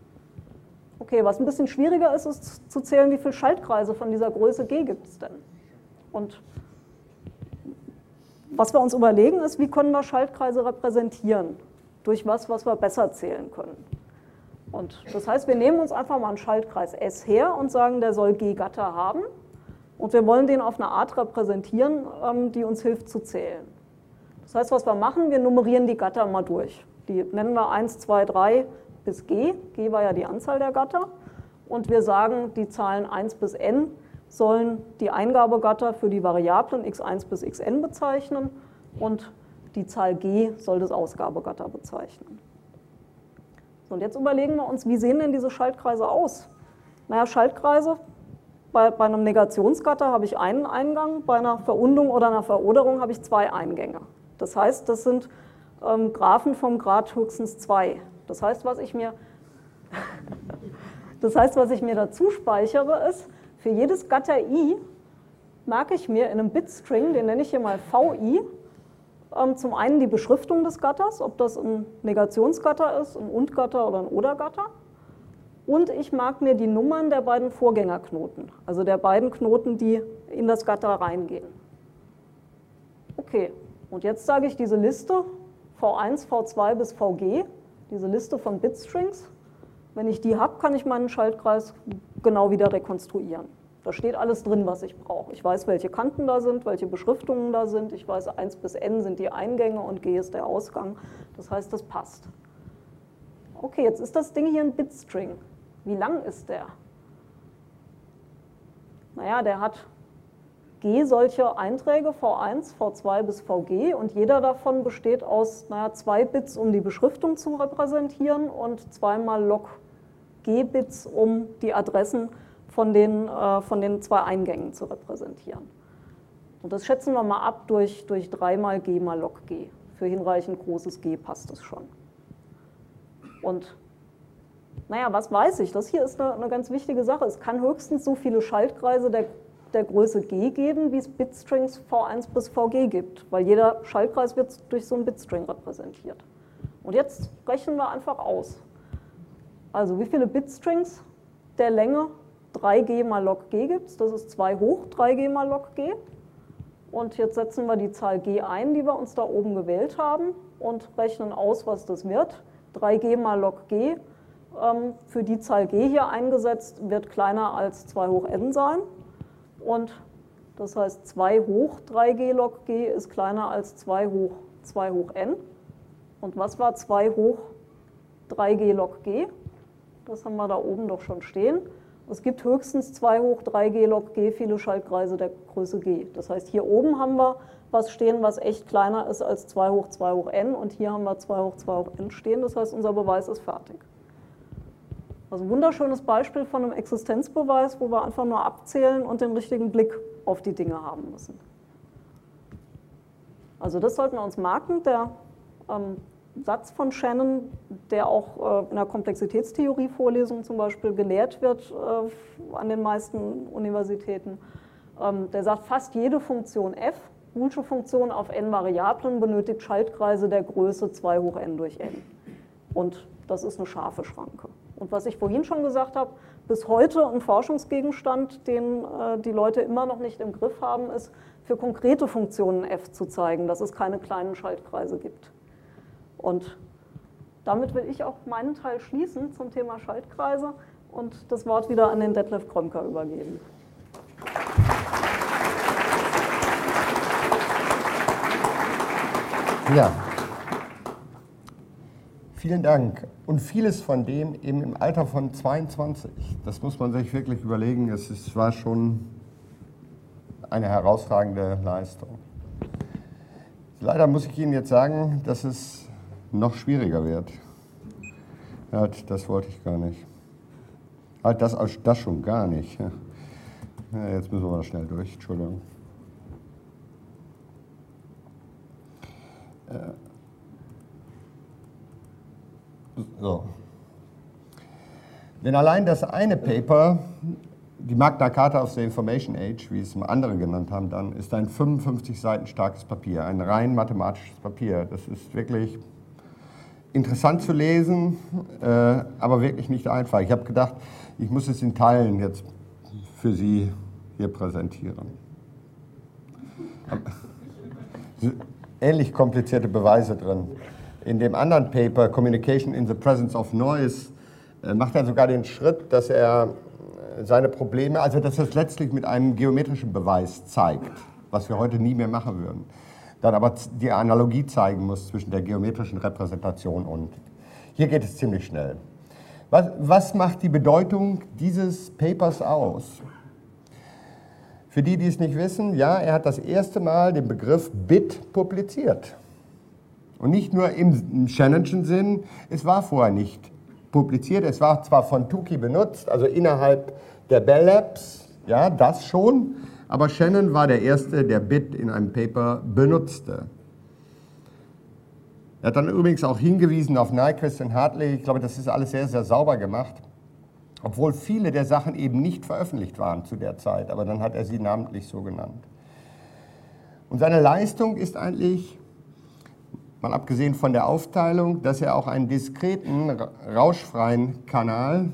Okay, was ein bisschen schwieriger ist, ist zu zählen, wie viele Schaltkreise von dieser Größe g gibt es denn. Und was wir uns überlegen ist, wie können wir Schaltkreise repräsentieren? Durch was, was wir besser zählen können. Und das heißt, wir nehmen uns einfach mal einen Schaltkreis S her und sagen, der soll g Gatter haben. Und wir wollen den auf eine Art repräsentieren, die uns hilft zu zählen. Das heißt, was wir machen, wir nummerieren die Gatter mal durch. Die nennen wir eins, zwei, drei bis G. G war ja die Anzahl der Gatter. Und wir sagen, die Zahlen eins bis n sollen die Eingabegatter für die Variablen x eins bis xn bezeichnen und die Zahl g soll das Ausgabegatter bezeichnen. So, und jetzt überlegen wir uns, wie sehen denn diese Schaltkreise aus? Naja, Schaltkreise, bei, bei einem Negationsgatter habe ich einen Eingang, bei einer Verundung oder einer Veroderung habe ich zwei Eingänge. Das heißt, das sind ähm, Graphen vom Grad höchstens zwei. Das heißt, was ich mir, das heißt, was ich mir dazu speichere, ist, für jedes Gatter i merke ich mir in einem Bitstring, den nenne ich hier mal V I, ähm, zum einen die Beschriftung des Gatters, ob das ein Negationsgatter ist, ein Und-Gatter oder ein Oder-Gatter. Und ich merke mir die Nummern der beiden Vorgängerknoten, also der beiden Knoten, die in das Gatter reingehen. Okay, und jetzt sage ich diese Liste V eins, V zwei bis V G, diese Liste von Bitstrings. Wenn ich die habe, kann ich meinen Schaltkreis genau wieder rekonstruieren. Da steht alles drin, was ich brauche. Ich weiß, welche Kanten da sind, welche Beschriftungen da sind. Ich weiß, eins bis n sind die Eingänge und g ist der Ausgang. Das heißt, das passt. Okay, jetzt ist das Ding hier ein Bitstring. Wie lang ist der? Naja, der hat G solche Einträge, V eins, V zwei bis V G, und jeder davon besteht aus naja, zwei Bits, um die Beschriftung zu repräsentieren und zweimal log G-Bits, um die Adressen von den, äh, von den zwei Eingängen zu repräsentieren. Und das schätzen wir mal ab durch, durch drei mal G mal log G. Für hinreichend großes G passt das schon. Und naja, was weiß ich? Das hier ist eine, eine ganz wichtige Sache. Es kann höchstens so viele Schaltkreise der, der Größe G geben, wie es Bitstrings V eins bis V G gibt, weil jeder Schaltkreis wird durch so einen Bitstring repräsentiert. Und jetzt rechnen wir einfach aus. Also wie viele Bitstrings der Länge drei G mal log G gibt es? Das ist zwei hoch drei G mal log G. Und jetzt setzen wir die Zahl G ein, die wir uns da oben gewählt haben, und rechnen aus, was das wird. drei G mal log G. Für die Zahl G hier eingesetzt, wird kleiner als zwei hoch n sein. Und das heißt, zwei hoch drei G log G ist kleiner als zwei hoch zwei hoch n. Und was war zwei hoch drei G log G? Das haben wir da oben doch schon stehen. Es gibt höchstens zwei hoch drei G log G viele Schaltkreise der Größe G. Das heißt, hier oben haben wir was stehen, was echt kleiner ist als zwei hoch zwei hoch n. Und hier haben wir zwei hoch zwei hoch n stehen. Das heißt, unser Beweis ist fertig. Also ein wunderschönes Beispiel von einem Existenzbeweis, wo wir einfach nur abzählen und den richtigen Blick auf die Dinge haben müssen. Also das sollten wir uns merken. Der ähm, Satz von Shannon, der auch äh, in der Komplexitätstheorie-Vorlesung zum Beispiel gelehrt wird äh, an den meisten Universitäten, ähm, der sagt, fast jede Funktion f, boolsche Funktion auf n Variablen, benötigt Schaltkreise der Größe zwei hoch n durch n. Und das ist eine scharfe Schranke. Und was ich vorhin schon gesagt habe, bis heute ein Forschungsgegenstand, den äh, die Leute immer noch nicht im Griff haben, ist, für konkrete Funktionen f zu zeigen, dass es keine kleinen Schaltkreise gibt. Und damit will ich auch meinen Teil schließen zum Thema Schaltkreise und das Wort wieder an den Detlef Krömker übergeben. Ja. Vielen Dank. Und vieles von dem eben im Alter von zweiundzwanzig. Das muss man sich wirklich überlegen. Es ist, war schon eine herausragende Leistung. Leider muss ich Ihnen jetzt sagen, dass es noch schwieriger wird. Halt, das wollte ich gar nicht. Halt, das, das schon gar nicht. Ja, jetzt müssen wir mal schnell durch. Entschuldigung. Äh. So. Denn allein das eine Paper, die Magna Carta of the Information Age, wie es andere genannt haben, dann ist ein fünfundfünfzig Seiten starkes Papier, ein rein mathematisches Papier. Das ist wirklich interessant zu lesen, äh, aber wirklich nicht einfach. Ich habe gedacht, ich muss es in Teilen jetzt für Sie hier präsentieren. Ähnlich komplizierte Beweise drin. In dem anderen Paper, Communication in the Presence of Noise, macht er sogar den Schritt, dass er seine Probleme, also dass er es letztlich mit einem geometrischen Beweis zeigt, was wir heute nie mehr machen würden. dann aber die Analogie zeigen muss zwischen der geometrischen Repräsentation und. Hier geht es ziemlich schnell. Was, was macht die Bedeutung dieses Papers aus? Für die, die es nicht wissen, ja, er hat das erste Mal den Begriff Bit publiziert. Und nicht nur im Shannonschen Sinn, es war vorher nicht publiziert, es war zwar von Tukey benutzt, also innerhalb der Bell Labs, ja, das schon, aber Shannon war der Erste, der Bit in einem Paper benutzte. Er hat dann übrigens auch hingewiesen auf Nyquist und Hartley, ich glaube, das ist alles sehr, sehr sauber gemacht, obwohl viele der Sachen eben nicht veröffentlicht waren zu der Zeit, aber dann hat er sie namentlich so genannt. Und seine Leistung ist eigentlich, mal abgesehen von der Aufteilung, dass er auch einen diskreten, rauschfreien Kanal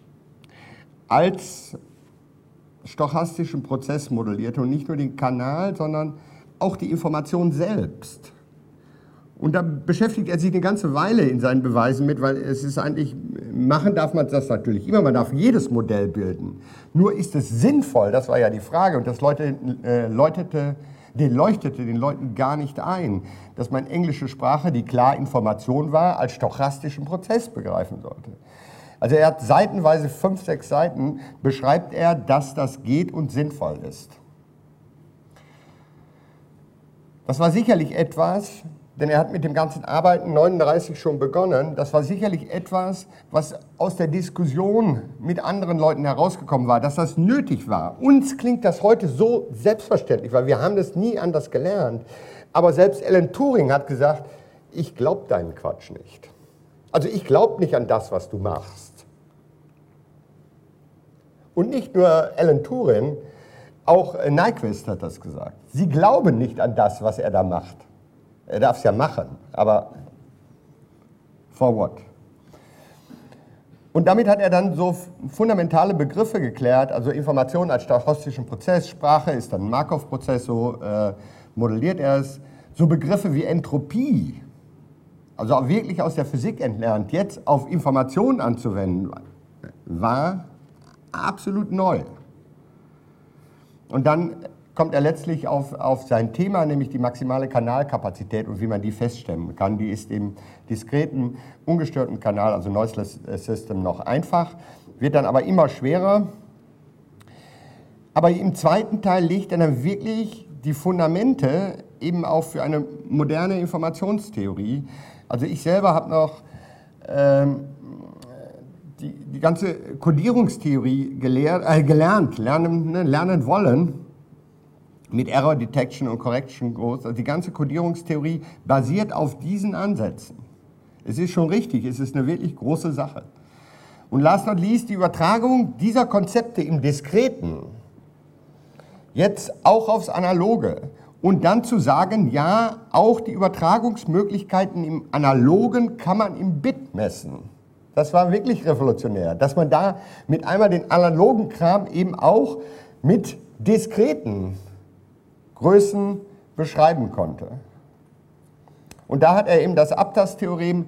als stochastischen Prozess modellierte und nicht nur den Kanal, sondern auch die Information selbst. Und da beschäftigt er sich eine ganze Weile in seinen Beweisen mit, weil es ist eigentlich, machen darf man das natürlich immer, man darf jedes Modell bilden. Nur ist es sinnvoll, das war ja die Frage, und das Leute, äh, läutete, den leuchtete den Leuten gar nicht ein, dass man englische Sprache, die klar Information war, als stochastischen Prozess begreifen sollte. Also er hat seitenweise fünf, sechs Seiten, beschreibt er, dass das geht und sinnvoll ist. Das war sicherlich etwas, denn er hat mit dem ganzen Arbeiten neununddreißig schon begonnen, das war sicherlich etwas, was aus der Diskussion mit anderen Leuten herausgekommen war, dass das nötig war. Uns klingt das heute so selbstverständlich, weil wir haben das nie anders gelernt. Aber selbst Alan Turing hat gesagt, ich glaube deinen Quatsch nicht. Also ich glaube nicht an das, was du machst. Und nicht nur Alan Turing, auch Nyquist hat das gesagt. Sie glauben nicht an das, was er da macht. Er darf es ja machen, aber for what? Und damit hat er dann so fundamentale Begriffe geklärt, also Information als stochastischen Prozess, Sprache ist dann ein Markov-Prozess, so äh, modelliert er es. So Begriffe wie Entropie, also auch wirklich aus der Physik entlernt, jetzt auf Informationen anzuwenden, war absolut neu. Und dann kommt er letztlich auf, auf sein Thema, nämlich die maximale Kanalkapazität und wie man die feststellen kann. Die ist im diskreten, ungestörten Kanal, also Noiseless System, noch einfach, wird dann aber immer schwerer. Aber im zweiten Teil legt er dann wirklich die Fundamente eben auch für eine moderne Informationstheorie. Also ich selber habe noch ähm, die, die ganze Codierungstheorie gelehrt, äh, gelernt, lernen, ne, lernen wollen, mit Error Detection und Correction groß. Also die ganze Codierungstheorie basiert auf diesen Ansätzen. Es ist schon richtig, es ist eine wirklich große Sache. Und last not least die Übertragung dieser Konzepte im Diskreten, jetzt auch aufs Analoge. Und dann zu sagen, ja, auch die Übertragungsmöglichkeiten im Analogen kann man im Bit messen. Das war wirklich revolutionär, dass man da mit einmal den analogen Kram eben auch mit diskreten Größen beschreiben konnte. Und da hat er eben das Aptas-Theorem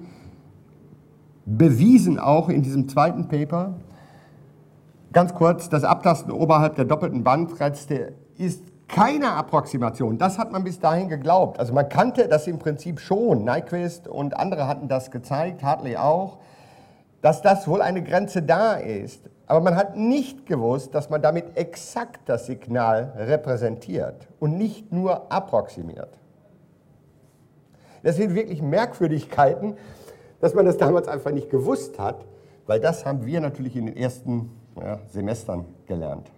bewiesen, auch in diesem zweiten Paper. Ganz kurz, das Abtasten oberhalb der doppelten Bandbreite ist keine Approximation. Das hat man bis dahin geglaubt. Also man kannte das im Prinzip schon. Nyquist und andere hatten das gezeigt, Hartley auch, dass das wohl eine Grenze da ist. Aber man hat nicht gewusst, dass man damit exakt das Signal repräsentiert und nicht nur approximiert. Das sind wirklich Merkwürdigkeiten, dass man das damals einfach nicht gewusst hat, weil das haben wir natürlich in den ersten ja, Semestern gelernt.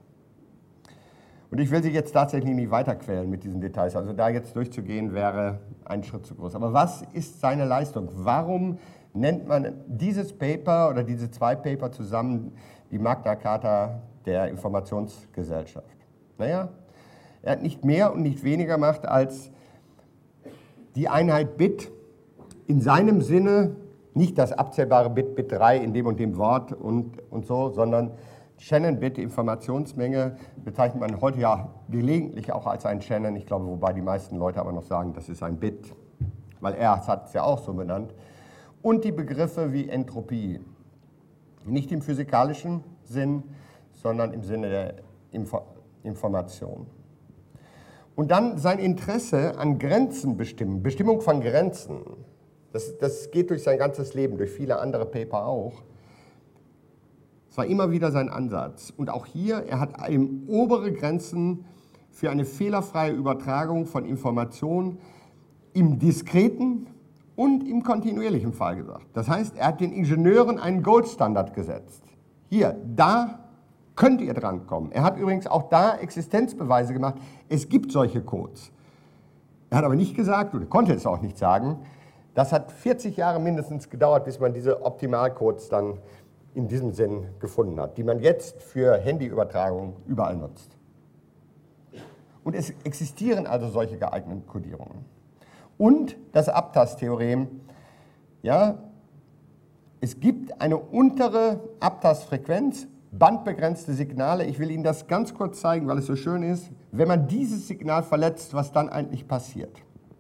Und ich will Sie jetzt tatsächlich nicht weiterquälen mit diesen Details. Also da jetzt durchzugehen, wäre ein Schritt zu groß. Aber was ist seine Leistung? Warum nennt man dieses Paper oder diese zwei Paper zusammen die Magna Carta der Informationsgesellschaft? Naja, er hat nicht mehr und nicht weniger gemacht als die Einheit Bit in seinem Sinne, nicht das abzählbare Bit, Bit drei in dem und dem Wort und, und so, sondern Shannon-Bit, die Informationsmenge, bezeichnet man heute ja gelegentlich auch als ein Shannon. Ich glaube, wobei die meisten Leute aber noch sagen, das ist ein Bit, weil er hat es ja auch so benannt. Und die Begriffe wie Entropie. Nicht im physikalischen Sinn, sondern im Sinne der Info- Information. Und dann sein Interesse an Grenzen bestimmen, Bestimmung von Grenzen. Das, das geht durch sein ganzes Leben, durch viele andere Paper auch. Es war immer wieder sein Ansatz. Und auch hier, er hat eben obere Grenzen für eine fehlerfreie Übertragung von Informationen im diskreten und im kontinuierlichen Fall gesagt. Das heißt, er hat den Ingenieuren einen Goldstandard gesetzt. Hier, da könnt ihr drankommen. Er hat übrigens auch da Existenzbeweise gemacht. Es gibt solche Codes. Er hat aber nicht gesagt, oder konnte es auch nicht sagen, das hat vierzig Jahre mindestens gedauert, bis man diese Optimalcodes dann in diesem Sinn gefunden hat, die man jetzt für Handyübertragung überall nutzt. Und es existieren also solche geeigneten Codierungen. Und das Aptas-Theorem, ja, es gibt eine untere Aptas-Frequenz, bandbegrenzte Signale. Ich will Ihnen das ganz kurz zeigen, weil es so schön ist. Wenn man dieses Signal verletzt, was dann eigentlich passiert.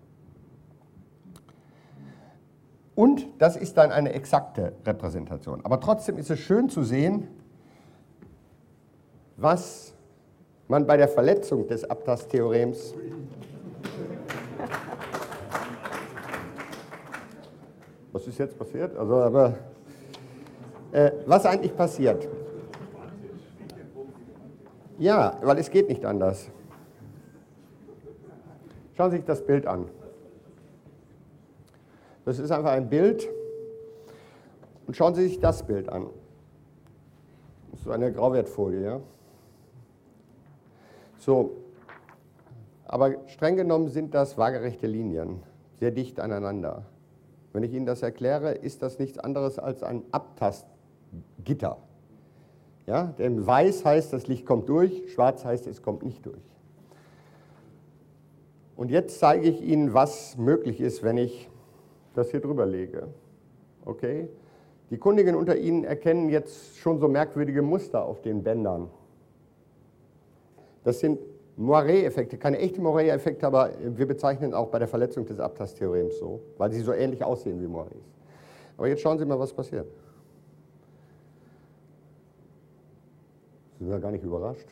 Und das ist dann eine exakte Repräsentation. Aber trotzdem ist es schön zu sehen, was man bei der Verletzung des Aptas-Theorems was ist jetzt passiert? Also, aber äh, was eigentlich passiert? Ja, weil es geht nicht anders. Schauen Sie sich das Bild an. Das ist einfach ein Bild. Und schauen Sie sich das Bild an. Das ist eine Grauwertfolie, ja. So, aber streng genommen sind das waagerechte Linien, sehr dicht aneinander. Wenn ich Ihnen das erkläre, ist das nichts anderes als ein Abtastgitter. Ja, denn weiß heißt, das Licht kommt durch, schwarz heißt, es kommt nicht durch. Und jetzt zeige ich Ihnen, was möglich ist, wenn ich das hier drüber lege. Okay? Die Kundigen unter Ihnen erkennen jetzt schon so merkwürdige Muster auf den Bändern. Das sind Moiré-Effekte, keine echten Moiré-Effekte, aber wir bezeichnen auch bei der Verletzung des Aptas-Theorems so, weil sie so ähnlich aussehen wie Moirés. Aber jetzt schauen Sie mal, was passiert. Sie sind ja gar nicht überrascht.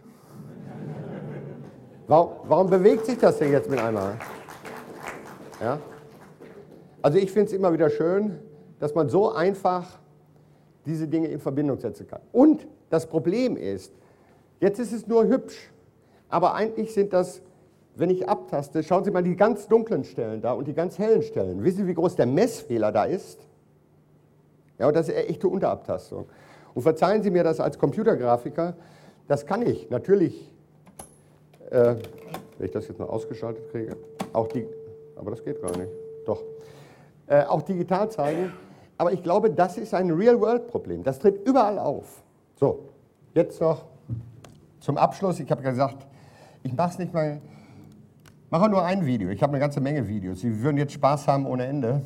Warum, warum bewegt sich das denn jetzt mit einmal? Ja? Also ich finde es immer wieder schön, dass man so einfach diese Dinge in Verbindung setzen kann. Und das Problem ist, jetzt ist es nur hübsch, aber eigentlich sind das, wenn ich abtaste, schauen Sie mal die ganz dunklen Stellen da und die ganz hellen Stellen. Wissen Sie, wie groß der Messfehler da ist? Ja, und das ist eine echte Unterabtastung. Und verzeihen Sie mir das als Computergrafiker, das kann ich natürlich, äh, wenn ich das jetzt noch ausgeschaltet kriege, auch die, aber das geht gar nicht, doch, äh, auch digital zeigen. Aber ich glaube, das ist ein Real-World-Problem. Das tritt überall auf. So, jetzt noch zum Abschluss. Ich habe gesagt, ich mache es nicht mal, mache nur ein Video. Ich habe eine ganze Menge Videos. Sie würden jetzt Spaß haben ohne Ende.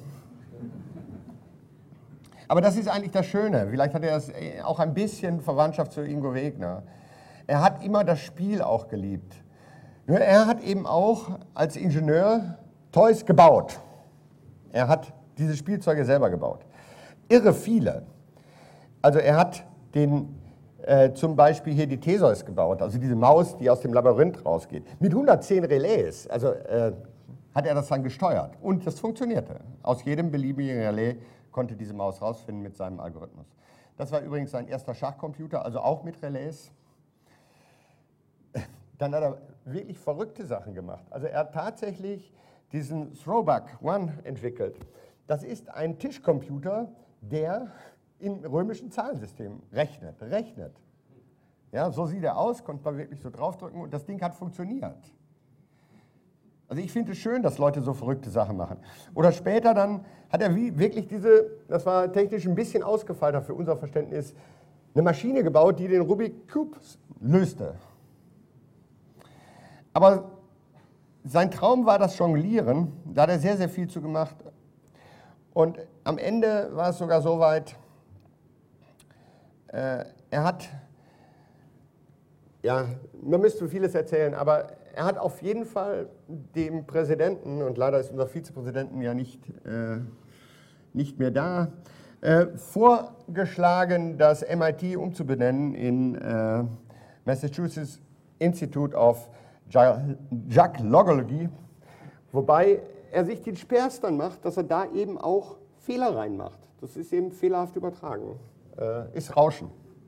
Aber das ist eigentlich das Schöne. Vielleicht hat er das auch ein bisschen Verwandtschaft zu Ingo Wegner. Er hat immer das Spiel auch geliebt. Nur er hat eben auch als Ingenieur Toys gebaut. Er hat diese Spielzeuge selber gebaut. Irre viele. Also er hat den, äh, zum Beispiel hier die Theseus gebaut, also diese Maus, die aus dem Labyrinth rausgeht. Mit hundertzehn Relais, also äh, hat er das dann gesteuert. Und das funktionierte. Aus jedem beliebigen Relais konnte diese Maus rausfinden mit seinem Algorithmus. Das war übrigens sein erster Schachcomputer, also auch mit Relais. Dann hat er wirklich verrückte Sachen gemacht. Also er hat tatsächlich diesen Throwback One entwickelt. Das ist ein Tischcomputer, der im römischen Zahlensystem rechnet. rechnet. Ja, so sieht er aus, konnte man wirklich so draufdrücken und das Ding hat funktioniert. Also ich finde es schön, dass Leute so verrückte Sachen machen. Oder später dann hat er wie wirklich diese, das war technisch ein bisschen ausgefeilter für unser Verständnis, eine Maschine gebaut, die den Rubik Cube löste. Aber sein Traum war das Jonglieren, da hat er sehr, sehr viel zu gemacht. Und am Ende war es sogar so weit, äh, er hat, ja, man müsste vieles erzählen, aber er hat auf jeden Fall dem Präsidenten, und leider ist unser Vizepräsidenten ja nicht, äh, nicht mehr da, äh, vorgeschlagen, das M I T umzubenennen in äh, Massachusetts Institute of Jack Logology, wobei er sich den Spaß dann macht, dass er da eben auch Fehler reinmacht. Das ist eben fehlerhaft übertragen. Äh, ist Rauschen.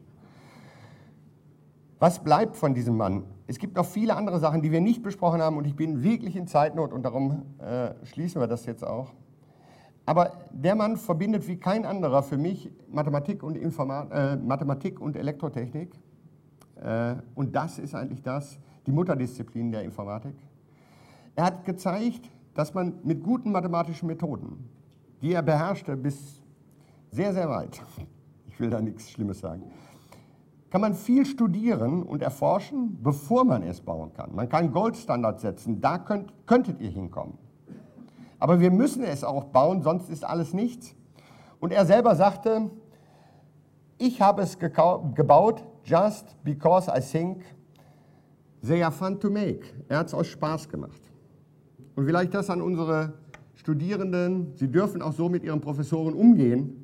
Was bleibt von diesem Mann? Es gibt noch viele andere Sachen, die wir nicht besprochen haben und ich bin wirklich in Zeitnot und darum äh, schließen wir das jetzt auch. Aber der Mann verbindet wie kein anderer für mich Mathematik und, Informa äh, Mathematik und Elektrotechnik. Äh, und das ist eigentlich das, die Mutterdisziplin der Informatik. Er hat gezeigt, dass man mit guten mathematischen Methoden, die er beherrschte bis sehr, sehr weit, ich will da nichts Schlimmes sagen, kann man viel studieren und erforschen, bevor man es bauen kann. Man kann Goldstandards setzen, da könnt, könntet ihr hinkommen. Aber wir müssen es auch bauen, sonst ist alles nichts. Und er selber sagte, ich habe es gebaut, just because I think they are fun to make. Er hat es aus Spaß gemacht. Und vielleicht das an unsere Studierenden, sie dürfen auch so mit ihren Professoren umgehen.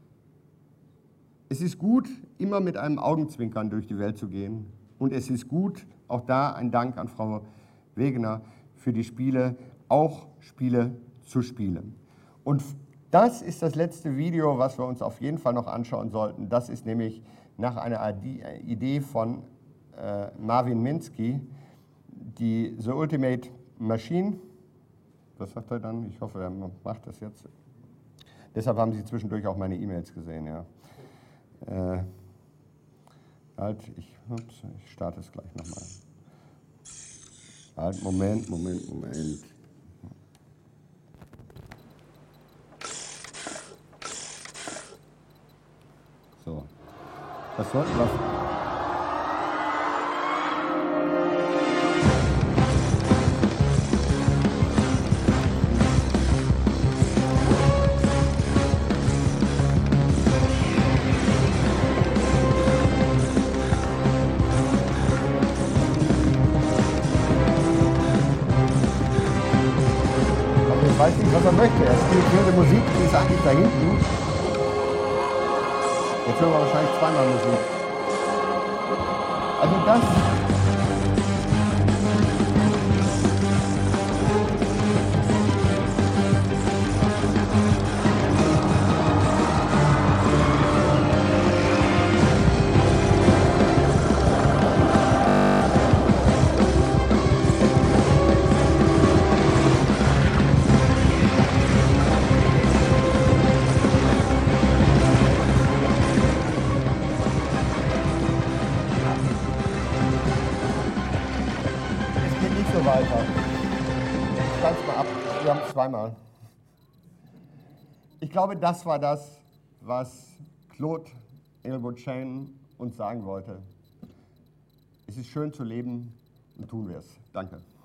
Es ist gut, immer mit einem Augenzwinkern durch die Welt zu gehen. Und es ist gut, auch da ein Dank an Frau Wegener für die Spiele, auch Spiele zu spielen. Und das ist das letzte Video, was wir uns auf jeden Fall noch anschauen sollten. Das ist nämlich nach einer Idee von äh, Marvin Minsky, die The Ultimate Machine. Was sagt er dann? Ich hoffe, er macht das jetzt. Deshalb haben Sie zwischendurch auch meine E-Mails gesehen. Ja. Äh, halt, ich, ups, ich starte es gleich nochmal. Halt, Moment, Moment, Moment. So, das sollten wir. Ich weiß nicht, was er möchte. Er spielt wilde Musik, die ist eigentlich da hinten. Jetzt hören wir wahrscheinlich zweimal Musik. Also das... weiter. Ich stand mal ab. Wir haben zweimal. Ich glaube, das war das, was Claude Ailbout-Shannon uns sagen wollte. Es ist schön zu leben und tun wir es. Danke.